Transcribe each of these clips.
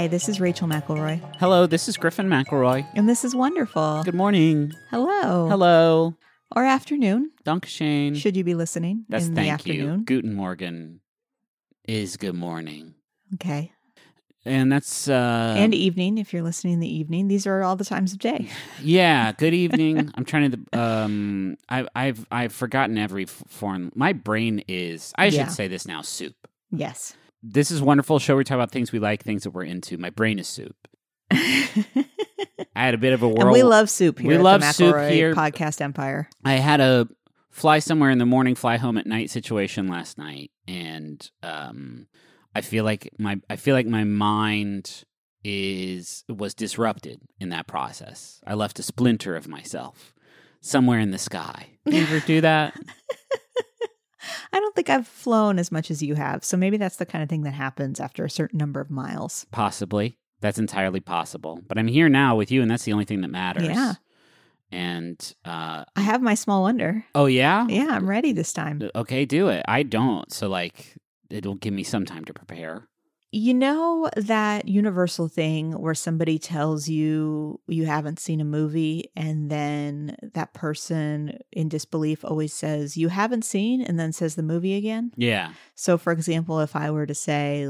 Hi, this is Rachel McElroy. Hello, this is Griffin McElroy. And this is wonderful. Good morning. Hello. Hello. Or afternoon. Dankeschön. Should you be listening That's in the thank afternoon? you. Guten Morgen is good morning. Okay. And that's... and evening, if you're listening in the evening. These are all the times of day. Yeah, good evening. I'm trying to... I've forgotten every foreign... My brain is... I should say this now, soup. Yes. This is a wonderful show. We talk about things we like, things that we're into. My brain is soup. I had a bit of a whirl. And we love soup here We at love the soup McElroy here. Podcast Empire. I had a fly somewhere in the morning, fly home at night situation last night, and I feel like my mind was disrupted in that process. I left a splinter of myself somewhere in the sky. You ever do that? I don't think I've flown as much as you have, so maybe that's the kind of thing that happens after a certain number of miles. Possibly. That's entirely possible. But I'm here now with you, and that's the only thing that matters. Yeah. And I have my small wonder. Oh, yeah? Yeah, I'm ready this time. Okay, do it. I don't, so it'll give me some time to prepare. You know that universal thing where somebody tells you you haven't seen a movie and then that person in disbelief always says you haven't seen and then says the movie again? Yeah. So for example, if I were to say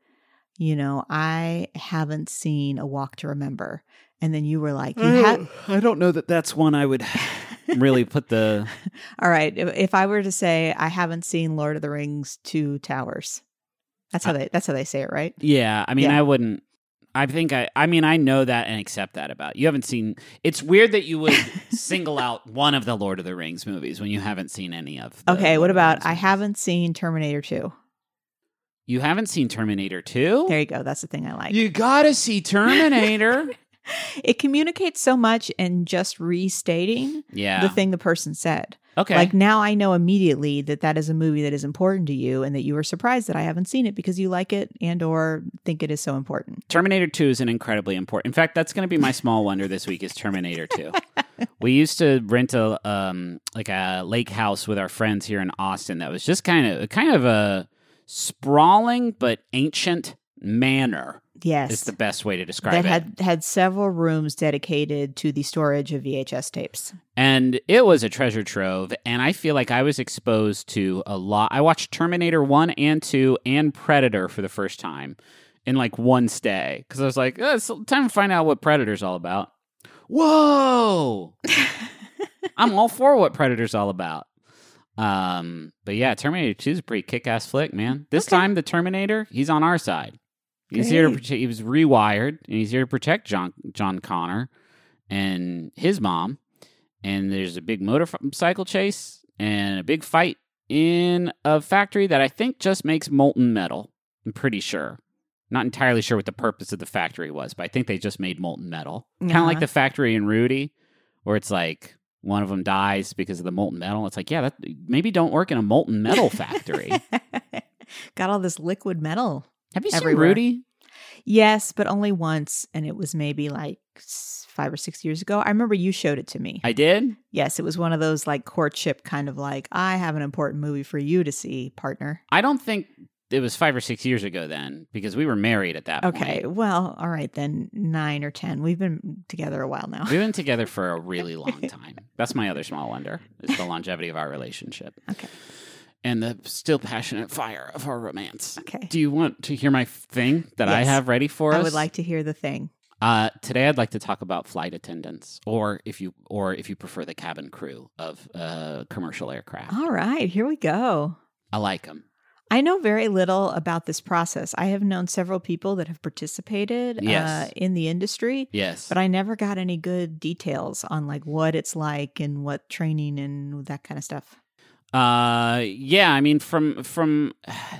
I haven't seen A Walk to Remember, and then you were like, I don't know that that's one I would really put the... All right. If I were to say I haven't seen Lord of the Rings Two Towers. That's how they say it, right? Yeah, I mean, yeah. I wouldn't. I think I know that and accept that about you. Haven't seen. It's weird that you would single out one of the Lord of the Rings movies when you haven't seen any of. Okay, what about I haven't seen Terminator 2? You haven't seen Terminator 2? There you go. That's the thing I like. You gotta see Terminator. It communicates so much in just restating the thing the person said. Okay. Like now I know immediately that is a movie that is important to you and that you were surprised that I haven't seen it because you like it and or think it is so important. Terminator 2 is an incredibly important. In fact, that's going to be my small wonder this week is Terminator 2. We used to rent a lake house with our friends here in Austin that was just kind of a sprawling but ancient manor. Yes. Is the best way to describe it. That had several rooms dedicated to the storage of VHS tapes. And it was a treasure trove, and I feel like I was exposed to a lot. I watched Terminator 1 and 2 and Predator for the first time in one stay, because I was like, it's time to find out what Predator's all about. Whoa! I'm all for what Predator's all about. But yeah, Terminator 2 is a pretty kick-ass flick, man. This time, the Terminator, he's on our side. He's here to protect. He was rewired, and he's here to protect John Connor and his mom. And there's a big motorcycle chase and a big fight in a factory that I think just makes molten metal. I'm pretty sure. Not entirely sure what the purpose of the factory was, but I think they just made molten metal. Kind of like the factory in Rudy, where it's like one of them dies because of the molten metal. It's like, that maybe don't work in a molten metal factory. Got all this liquid metal. Have you everywhere. seen Rudy? Yes, but only once, and it was maybe 5 or 6 years ago. I remember you showed it to me. I did? Yes, it was one of those courtship kind of I have an important movie for you to see, partner. I don't think it was 5 or 6 years ago then, because we were married at that point. Okay, well, all right then, 9 or 10. We've been together a while now. We've been together for a really long time. That's my other small wonder, is the longevity of our relationship. Okay. And the still passionate fire of our romance. Okay. Do you want to hear my thing that I have ready for us? I would like to hear the thing. Today, I'd like to talk about flight attendants, or if you prefer, the cabin crew of commercial aircraft. All right, here we go. I like them. I know very little about this process. I have known several people that have participated in the industry. Yes. But I never got any good details on what it's like and what training and that kind of stuff. Yeah, I mean, from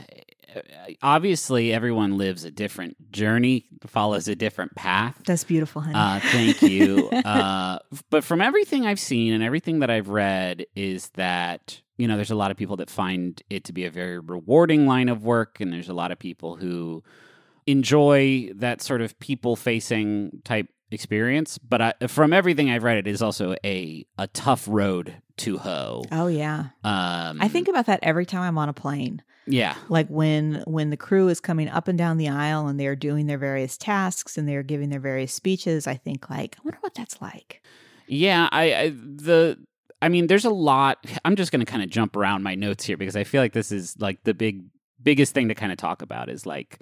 obviously everyone lives a different journey, follows a different path. That's beautiful, honey. Thank you. But from everything I've seen and everything that I've read is that, there's a lot of people that find it to be a very rewarding line of work, and there's a lot of people who enjoy that sort of people-facing type experience. But from everything I've read, it is also a tough road to hoe. Oh yeah. I think about that every time I'm on a plane. Yeah. Like when the crew is coming up and down the aisle and they're doing their various tasks and they're giving their various speeches, I think like, I wonder what that's like. Yeah, I mean, there's a lot. I'm just going to kind of jump around my notes here because I feel like this is like the biggest thing to kind of talk about is like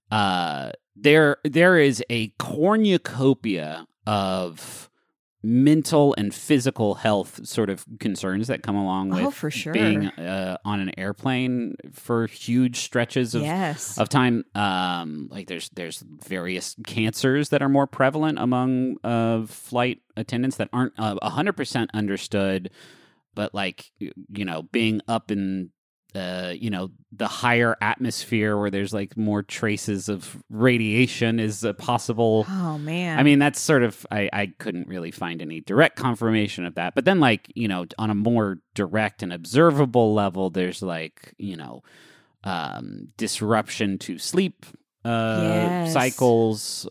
there is a cornucopia of mental and physical health sort of concerns that come along with for sure. being on an airplane for huge stretches of time. Like there's various cancers that are more prevalent among flight attendants that aren't 100% understood, but like, you know, being up in you know, the higher atmosphere where there's like more traces of radiation is a possible. Oh man. I mean, that's sort of, I couldn't really find any direct confirmation of that. But then like, you know, on a more direct and observable level, there's like, you know, disruption to sleep cycles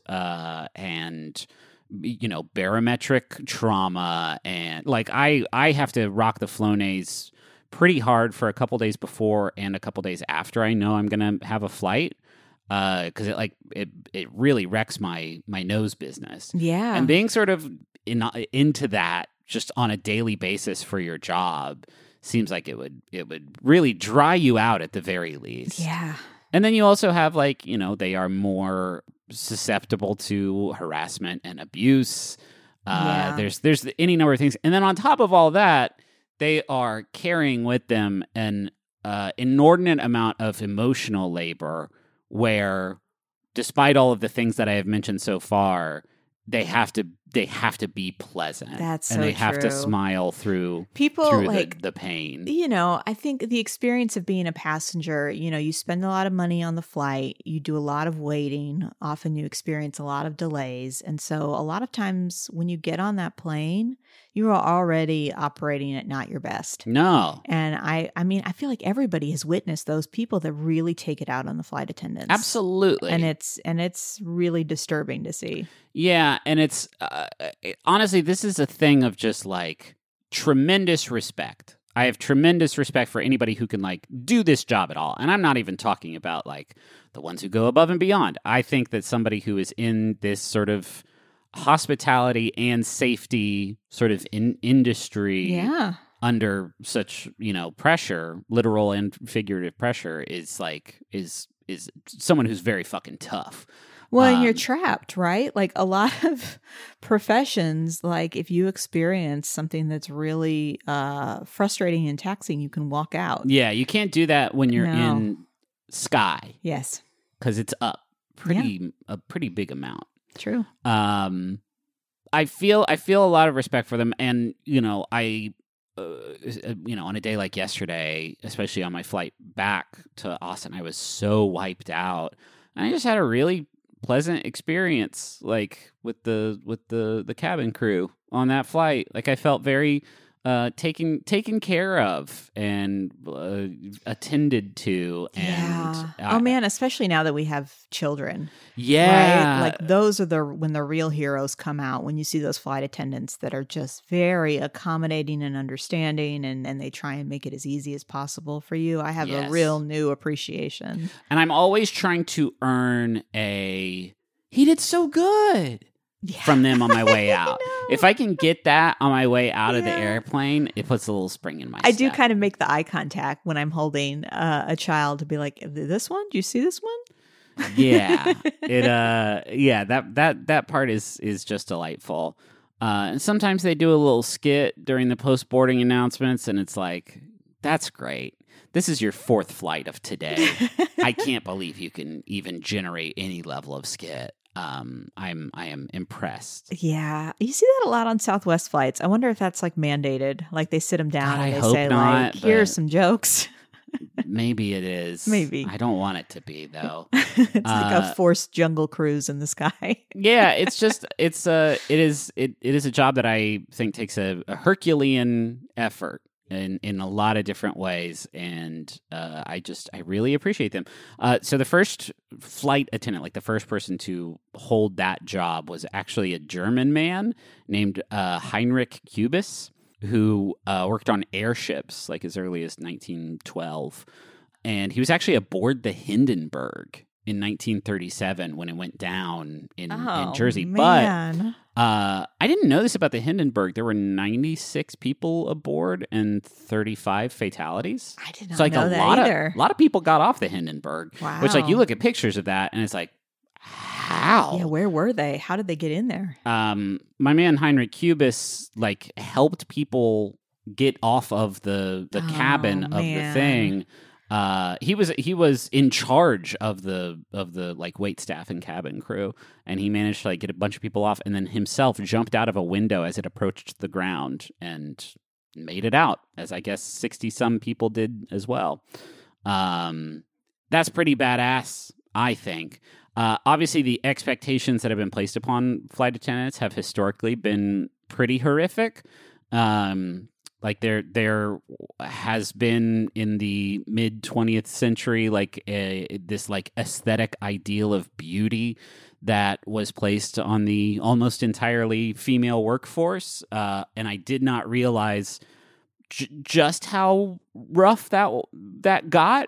and, you know, barometric trauma. And like, I have to rock the Flonase pretty hard for a couple days before and a couple days after I know I'm going to have a flight because it really wrecks my nose business. Yeah. And being sort of into that just on a daily basis for your job seems like it would really dry you out at the very least. Yeah. And then you also have like, you know, they are more susceptible to harassment and abuse. There's any number of things. And then on top of all that, they are carrying with them an inordinate amount of emotional labor where, despite all of the things that I have mentioned so far, they have to be pleasant. That's so and they have to true. smile through like the pain. You know, I think the experience of being a passenger, you know, you spend a lot of money on the flight, you do a lot of waiting, often you experience a lot of delays. And so a lot of times when you get on that plane, you are already operating at not your best. No. And I mean, I feel like everybody has witnessed those people that really take it out on the flight attendants. Absolutely. And it's really disturbing to see. Yeah, and it's honestly, this is a thing of just like tremendous respect. I have tremendous respect for anybody who can like do this job at all. And I'm not even talking about like the ones who go above and beyond. I think that somebody who is in this sort of hospitality and safety sort of industry under such, you know, pressure, literal and figurative pressure is someone who's very fucking tough. Well, and you're trapped, right? Like a lot of professions, like if you experience something that's really frustrating and taxing, you can walk out. Yeah, you can't do that when you're in sky. Yes. Because it's up a pretty big amount. True. I feel a lot of respect for them, and you know, you know, on a day like yesterday, especially on my flight back to Austin, I was so wiped out, and I just had a really pleasant experience, like with the cabin crew on that flight. Like I felt very taken care of and attended to. And oh man, especially now that we have children. Yeah. Right? Like those are when the real heroes come out, when you see those flight attendants that are just very accommodating and understanding and they try and make it as easy as possible for you. I have a real new appreciation. And I'm always trying to earn he did so good. From them on my way out. If I can get that on my way out of the airplane, it puts a little spring in my step. I do kind of make the eye contact when I'm holding a child to be like, this one? Do you see this one? Yeah. That part is just delightful. And sometimes they do a little skit during the post-boarding announcements, and it's like, that's great. This is your fourth flight of today. I can't believe you can even generate any level of skit. I am impressed. Yeah, you see that a lot on Southwest flights. I wonder if that's like mandated. Like they sit them down and they say, not, like, "Here's some jokes." Maybe it is. Maybe I don't want it to be though. It's like a forced jungle cruise in the sky. Yeah, it's just it is a job that I think takes a Herculean effort. in a lot of different ways, and I really appreciate them. So the first flight attendant, like the first person to hold that job, was actually a German man named Heinrich Kubis, who worked on airships like as early as 1912, and he was actually aboard the Hindenburg in 1937 when it went down in Jersey. Man. But I didn't know this about the Hindenburg. There were 96 people aboard and 35 fatalities. I did not so like know that either. A lot of people got off the Hindenburg. Wow. Which, like, you look at pictures of that and it's like, how? Yeah, where were they? How did they get in there? My man Heinrich Kubis like helped people get off of the cabin of the thing. He was in charge of the like wait staff and cabin crew, and he managed to like get a bunch of people off, and then himself jumped out of a window as it approached the ground and made it out, as I guess 60 some people did as well. That's pretty badass, I think. Obviously, the expectations that have been placed upon flight attendants have historically been pretty horrific. Like there has been in the mid 20th century like this like aesthetic ideal of beauty that was placed on the almost entirely female workforce, and I did not realize just how rough that got.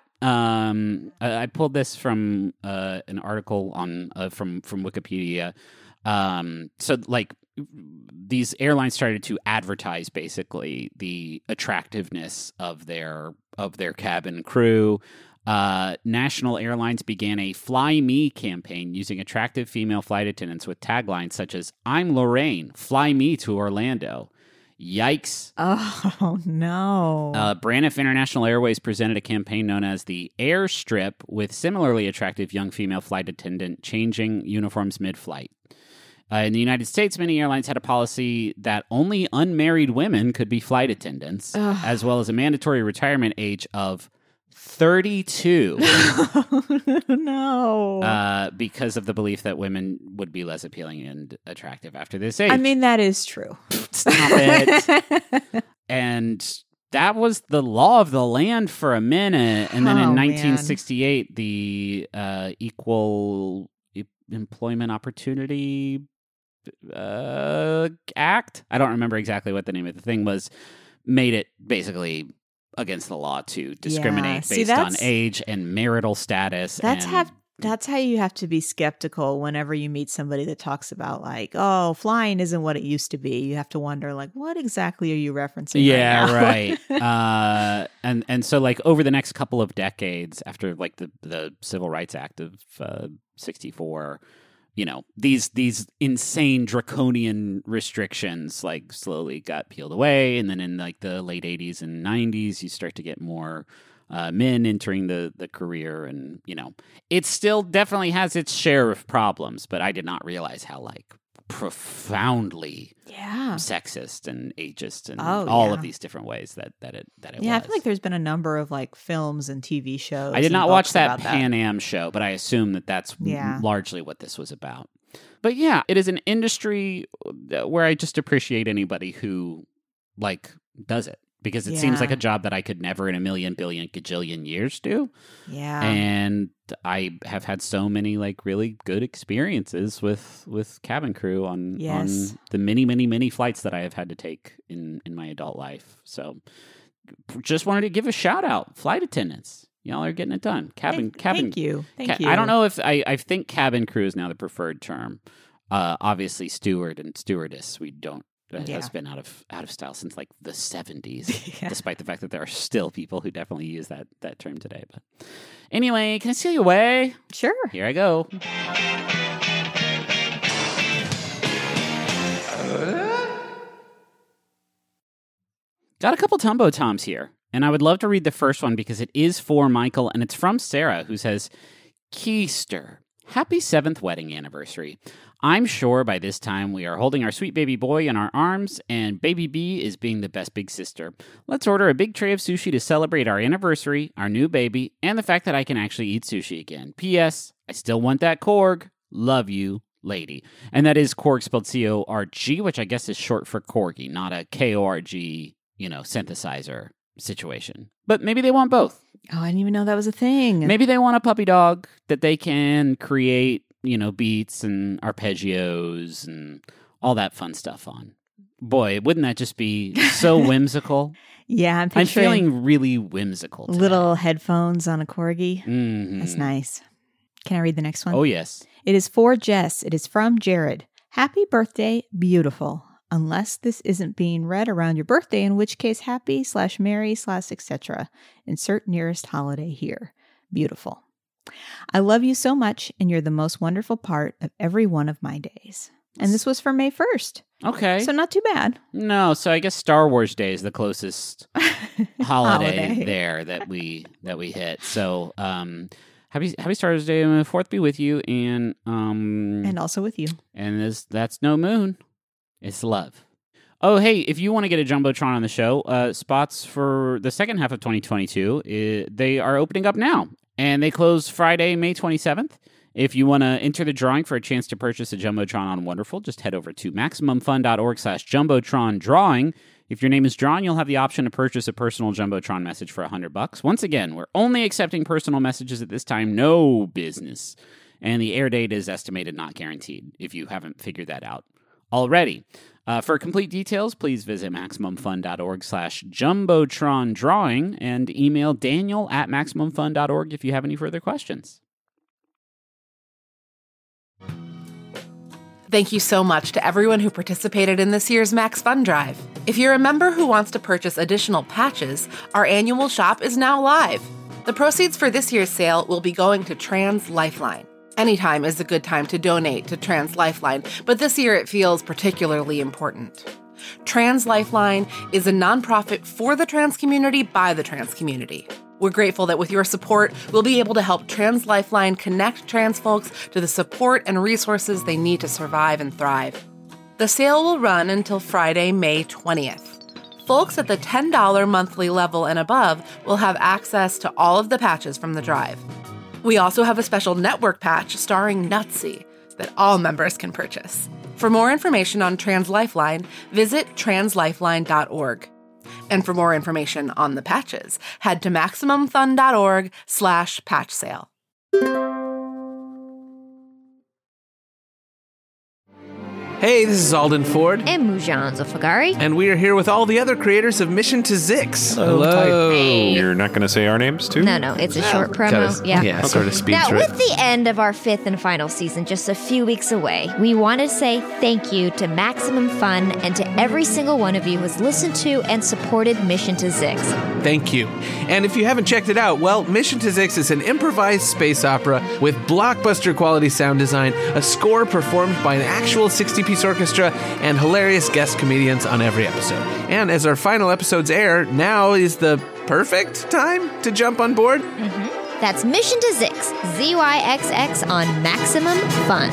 I pulled this from an article on from Wikipedia. So like these airlines started to advertise basically the attractiveness of their cabin crew. National Airlines began a Fly Me campaign using attractive female flight attendants with taglines such as "I'm Lorraine, fly me to Orlando." Yikes. Oh, no. Braniff International Airways presented a campaign known as the Airstrip with similarly attractive young female flight attendant changing uniforms mid-flight. In the United States, many airlines had a policy that only unmarried women could be flight attendants, as well as a mandatory retirement age of 32. No. Because of the belief that women would be less appealing and attractive after this age. I mean, that is true. Stop it. And that was the law of the land for a minute. And then in 1968, the Equal Employment Opportunity Act, I don't remember exactly what the name of the thing was, made it basically against the law to discriminate based on age and marital status. That's how you have to be skeptical whenever you meet somebody that talks about like, oh, flying isn't what it used to be. You have to wonder like, what exactly are you referencing? Yeah, right. Right. And so like over the next couple of decades after like the Civil Rights Act of 64, you know, these insane draconian restrictions like slowly got peeled away. And then in like the late 80s and 90s, you start to get more men entering the career. And, you know, it still definitely has its share of problems, but I did not realize how like profoundly sexist and ageist and all of these different ways that it was. I feel like there's been a number of like films and TV shows. I did not watch that Pan Am show, but I assume that's largely what this was about. But yeah, it is an industry where I just appreciate anybody who like does it, because it seems like a job that I could never in a million, billion, gajillion years do. Yeah. And I have had so many like really good experiences with cabin crew on the many, many, many flights that I have had to take in my adult life. So just wanted to give a shout out. Flight attendants, y'all are getting it done. Cabin. Thank you. Thank you. I don't know if I think cabin crew is now the preferred term. Obviously steward and stewardess, we don't. Has been out of style since like the 70s, despite the fact that there are still people who definitely use that term today. But anyway, can I steal you away? Sure. Here I go. Got a couple Tumbo Toms here, and I would love to read the first one because it is for Michael, and it's from Sarah, who says, Keister, happy 7th wedding anniversary. I'm sure by this time we are holding our sweet baby boy in our arms, and baby B is being the best big sister. Let's order a big tray of sushi to celebrate our anniversary, our new baby, and the fact that I can actually eat sushi again. P.S. I still want that Korg. Love you, lady. And that is Korg spelled C-O-R-G, which I guess is short for Corgi, not a K-O-R-G, synthesizer situation. But maybe they want both. Oh, I didn't even know that was a thing. Maybe they want a puppy dog that they can create, beats and arpeggios and all that fun stuff on. Boy, wouldn't that just be so whimsical? Yeah, I'm feeling really whimsical today. Little headphones on a corgi. Mm-hmm. That's nice. Can I read the next one? Oh, yes. It is for Jess. It is from Jared. Happy birthday, beautiful. Unless this isn't being read around your birthday, in which case happy/merry/etc. Insert nearest holiday here. Beautiful. I love you so much, and you're the most wonderful part of every one of my days. And this was for May 1st. Okay. So not too bad. No, so I guess Star Wars Day is the closest holiday there that we hit. So happy Star Wars Day, and the 4th be with you, and also with you. And that's no moon. It's love. Oh, hey, if you want to get a Jumbotron on the show, spots for the second half of 2022, they are opening up now. And they close Friday, May 27th. If you want to enter the drawing for a chance to purchase a Jumbotron on Wonderful, just head over to MaximumFun.org/Jumbotron drawing. If your name is drawn, you'll have the option to purchase a personal Jumbotron message for $100. Once again, we're only accepting personal messages at this time, no business. And the air date is estimated, not guaranteed, if you haven't figured that out already. For complete details, please visit MaximumFun.org/Jumbotron drawing and email Daniel@MaximumFun.org if you have any further questions. Thank you so much to everyone who participated in this year's Max Fun Drive. If you're a member who wants to purchase additional patches, our annual shop is now live. The proceeds for this year's sale will be going to Trans Lifeline. Anytime is a good time to donate to Trans Lifeline, but this year it feels particularly important. Trans Lifeline is a nonprofit for the trans community by the trans community. We're grateful that with your support, we'll be able to help Trans Lifeline connect trans folks to the support and resources they need to survive and thrive. The sale will run until Friday, May 20th. Folks at the $10 monthly level and above will have access to all of the patches from the drive. We also have a special network patch starring Nutsy that all members can purchase. For more information on Trans Lifeline, visit translifeline.org. And for more information on the patches, head to MaximumFun.org/patch sale. Hey, this is Alden Ford. And Mujan Zulfagari. And we are here with all the other creators of Mission to Zix. Hello. Hey. You're not going to say our names, too? No, it's a short promo. Yeah, sort of speed Now, through with the end of our 5th and final season just a few weeks away, we want to say thank you to Maximum Fun and to every single one of you who has listened to and supported Mission to Zix. Thank you. And if you haven't checked it out, well, Mission to Zix is an improvised space opera with blockbuster quality sound design, a score performed by an actual 60-piece orchestra, and hilarious guest comedians on every episode. And as our final episodes air, now is the perfect time to jump on board. Mm-hmm. That's Mission to Zix, ZYXX on Maximum Fun.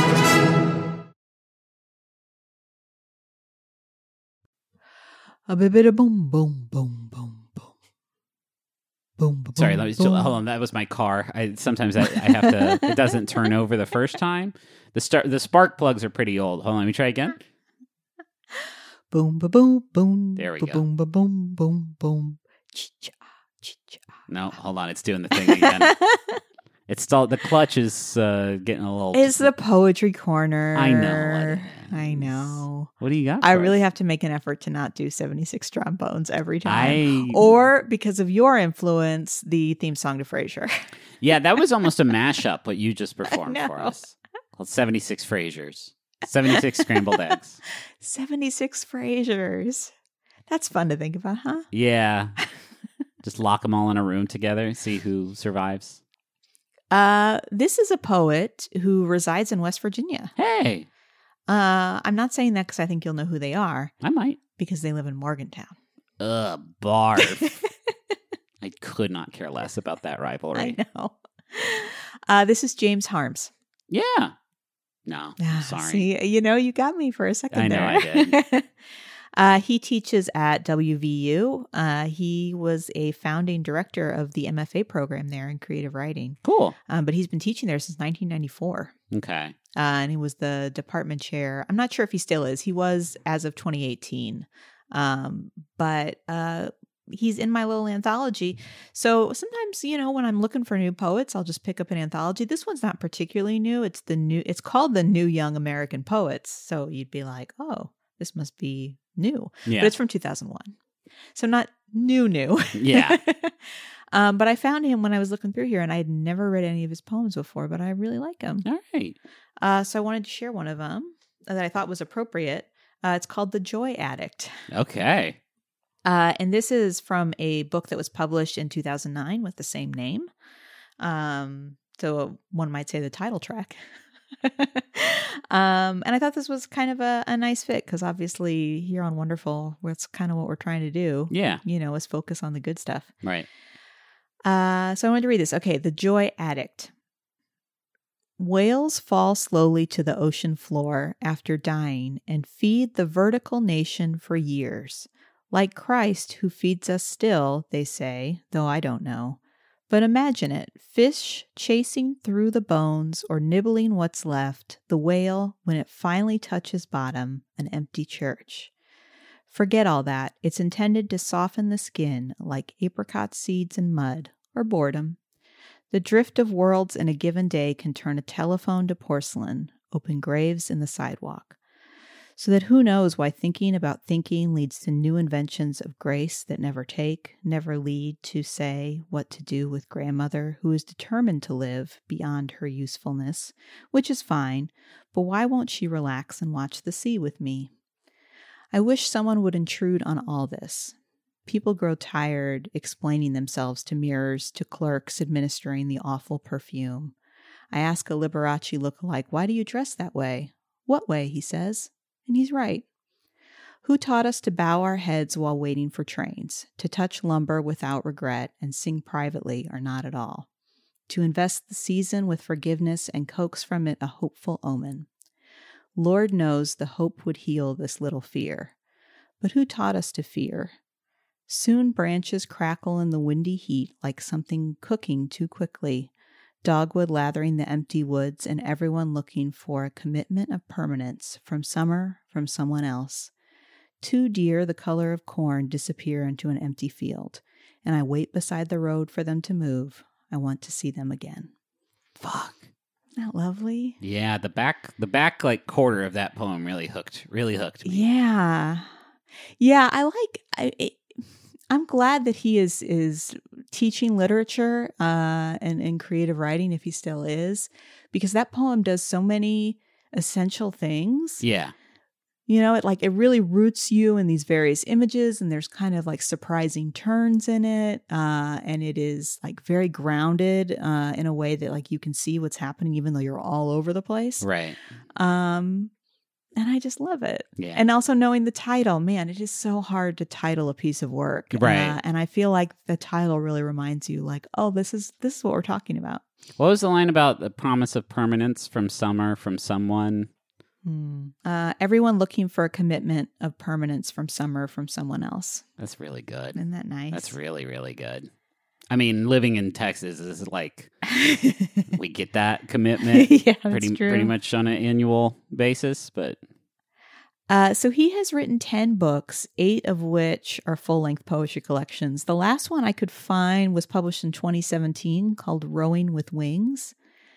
A bit boom, boom, boom, boom, boom. Boom, boom, Sorry, let me hold on. That was my car. Sometimes I have to. It doesn't turn over the first time. The spark plugs are pretty old. Hold on, let me try again. Boom, ba boom, boom. There we ba go. Boom, ba boom, boom, boom. Chi-cha, chi-cha. No, hold on. It's doing the thing again. It's still the clutch is getting a little. It's the poetry corner. I know. I know. What do you got? I for really us? have to make an effort to not do 76 trombones every time. I Or because of your influence, the theme song to Frasier. Yeah, that was almost a mashup. What you just performed I for know. us, called 76 Frasiers, 76 scrambled eggs. 76 Frasiers. That's fun to think about, huh? Yeah, just lock them all in a room together, see who survives. This is a poet who resides in West Virginia. Hey, I'm not saying that because I think you'll know who they are, I might. because they live in Morgantown. Barf. I could not care less about that rivalry. I know. This is James Harms. Yeah. No, I'm sorry. See, you got me for a second I know there. I did. He teaches at WVU. He was a founding director of the MFA program there in creative writing. Cool. But he's been teaching there since 1994. Okay. And he was the department chair. I'm not sure if he still is. He was as of 2018. But he's in my little anthology. So sometimes, when I'm looking for new poets, I'll just pick up an anthology. This one's not particularly new. It's called the New Young American Poets. So you'd be like, oh, this must be new. Yeah. But it's from 2001. So not new. Yeah. But I found him when I was looking through here, and I had never read any of his poems before, but I really like him. All right. So I wanted to share one of them that I thought was appropriate. It's called The Joy Addict. Okay. And this is from a book that was published in 2009 with the same name. So one might say the title track. And I thought this was kind of a nice fit because obviously here on Wonderful, that's kind of what we're trying to do. Yeah. Is focus on the good stuff. Right. So I wanted to read this. Okay. The Joy Addict. Whales fall slowly to the ocean floor after dying and feed the vertical nation for years. Like Christ who feeds us still, they say, though I don't know. But imagine it, fish chasing through the bones or nibbling what's left, the whale, when it finally touches bottom, an empty church. Forget all that. It's intended to soften the skin like apricot seeds in mud or boredom. The drift of worlds in a given day can turn a telephone to porcelain, open graves in the sidewalk. So that who knows why thinking about thinking leads to new inventions of grace that never take, never lead to say what to do with grandmother who is determined to live beyond her usefulness, which is fine, but why won't she relax and watch the sea with me? I wish someone would intrude on all this. People grow tired explaining themselves to mirrors, to clerks administering the awful perfume. I ask a Liberace lookalike, why do you dress that way? What way, he says. And he's right. Who taught us to bow our heads while waiting for trains, to touch lumber without regret and sing privately or not at all, to invest the season with forgiveness and coax from it a hopeful omen? Lord knows the hope would heal this little fear. But who taught us to fear? Soon branches crackle in the windy heat like something cooking too quickly, dogwood lathering the empty woods and everyone looking for a commitment of permanence from summer, from someone else. Two deer the color of corn disappear into an empty field, and I wait beside the road for them to move. I want to see them again. Fuck. Isn't that lovely? Yeah, the back like quarter of that poem really hooked me. Yeah. I'm glad that he is teaching literature and creative writing, if he still is, because that poem does so many essential things. Yeah. It really roots you in these various images, and there's kind of like surprising turns in it. And it is like very grounded in a way that like you can see what's happening, even though you're all over the place. Right. And I just love it. Yeah. And also knowing the title, man, it is so hard to title a piece of work. Right. And I feel like the title really reminds you like, oh, this is what we're talking about. What was the line about the promise of permanence from summer, from someone? Everyone looking for a commitment of permanence from summer, from someone else. That's really good. Isn't that nice? That's really, really good. I mean, living in Texas is like, we get that commitment yeah, that's true. pretty much on an annual basis, but... So he has written 10 books, 8 of which are full-length poetry collections. The last one I could find was published in 2017 called Rowing with Wings.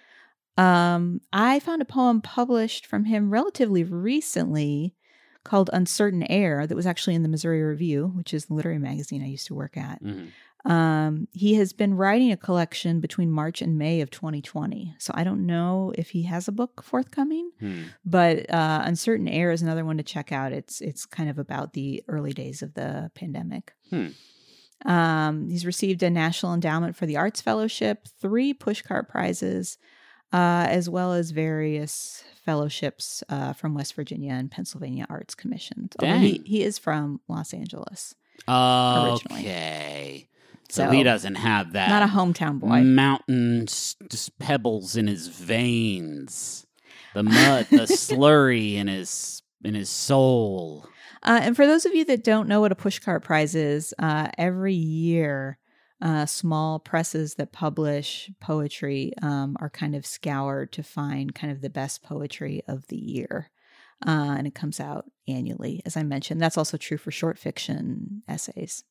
I found a poem published from him relatively recently called Uncertain Air that was actually in the Missouri Review, which is the literary magazine I used to work at. Mm-hmm. He has been writing a collection between March and May of 2020. So I don't know if he has a book forthcoming, but Uncertain Air is another one to check out. It's kind of about the early days of the pandemic. He's received a National Endowment for the Arts Fellowship, 3 Pushcart Prizes, as well as various fellowships from West Virginia and Pennsylvania Arts Commissions. Although he is from Los Angeles. Originally. Okay. So he doesn't have that. Not a hometown boy. Mountain pebbles in his veins. The mud, the slurry in his soul. And for those of you that don't know what a Pushcart Prize is, every year small presses that publish poetry are kind of scoured to find kind of the best poetry of the year. and it comes out annually, as I mentioned. That's also true for short fiction essays.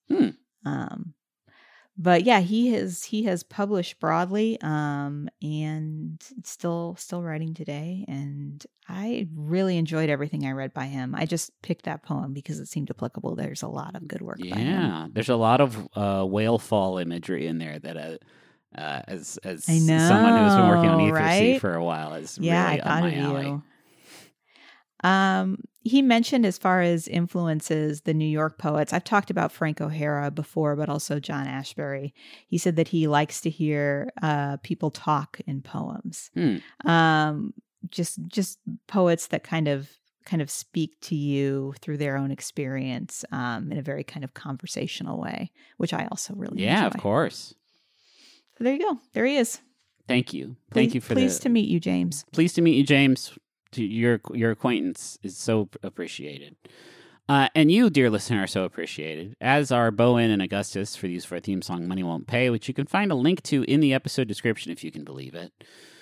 But yeah, he has published broadly, and still writing today. And I really enjoyed everything I read by him. I just picked that poem because it seemed applicable. There's a lot of good work by him. Yeah, there's a lot of whale fall imagery in there that, as I know, someone who's been working on Ether right? for a while, is Yeah, really I thought on of my alley. you. He mentioned, as far as influences, the New York poets. I've talked about Frank O'Hara before, but also John Ashbery. He said that he likes to hear people talk in poems. Just poets that kind of speak to you through their own experience in a very kind of conversational way, which I also really enjoy. Of course. So there you go. There he is. Thank you. Thank you for pleased to meet you, James. Pleased to meet you, James. Your acquaintance is so appreciated. And you, dear listener, are so appreciated, as are Bowen and Augustus for the use of our theme song, Money Won't Pay, which you can find a link to in the episode description if you can believe it.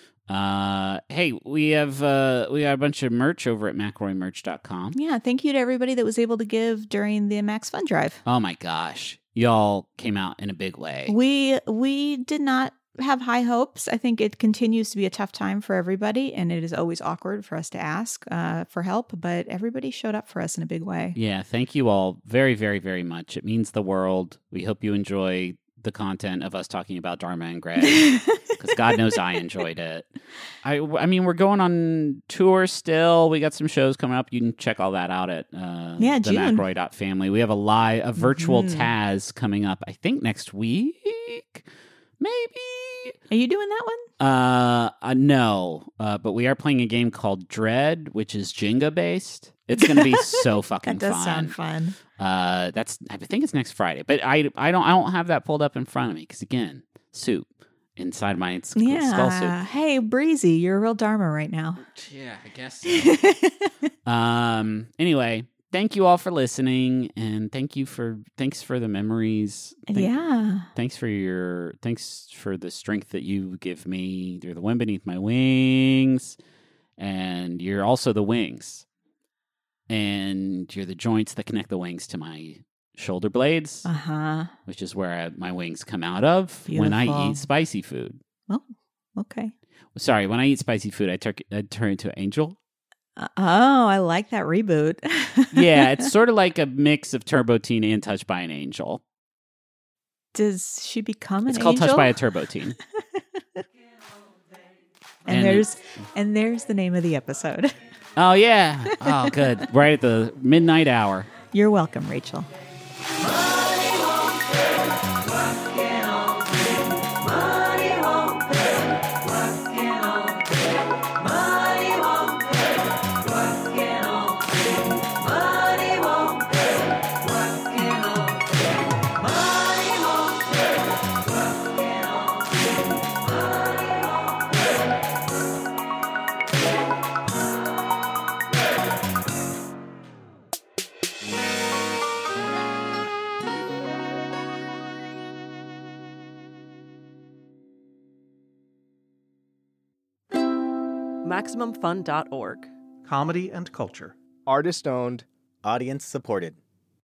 Hey, we got a bunch of merch over at McElroyMerch.com. Yeah, thank you to everybody that was able to give during the Max Fun Drive. Oh my gosh. Y'all came out in a big way. We did not have high hopes. I think it continues to be a tough time for everybody, and it is always awkward for us to ask for help, but everybody showed up for us in a big way. Yeah, thank you all very, very, very much. It means the world. We hope you enjoy the content of us talking about Dharma and Greg, because God knows I enjoyed it. I mean, we're going on tour still. We got some shows coming up. You can check all that out at the June. McRoy.family. We have a virtual Taz coming up, I think next week, maybe. Are you doing that one? No, but we are playing a game called Dread, which is Jenga based. It's going to be so fucking That does fun. sound fun. I think it's next Friday, but I don't have that pulled up in front of me because again, soup inside my skull soup. Hey, Breezy, you're a real Dharma right now. Yeah, I guess. So. Anyway, thank you all for listening, and thanks for the memories. Thanks for the strength that you give me. You're the wind beneath my wings, and you're also the wings. And you're the joints that connect the wings to my shoulder blades, which is where my wings come out of when I eat spicy food. Oh, okay. Sorry, when I eat spicy food, I turn into an angel. I like that reboot. Yeah, it's sort of like a mix of Turbo Teen and Touched by an Angel. Does she become an angel? It's called Touched by a Turbo Teen. and there's the name of the episode. Oh, yeah. Oh, good. Right at the midnight hour. You're welcome, Rachel. MaximumFun.org. Comedy and culture. Artist owned. Audience supported.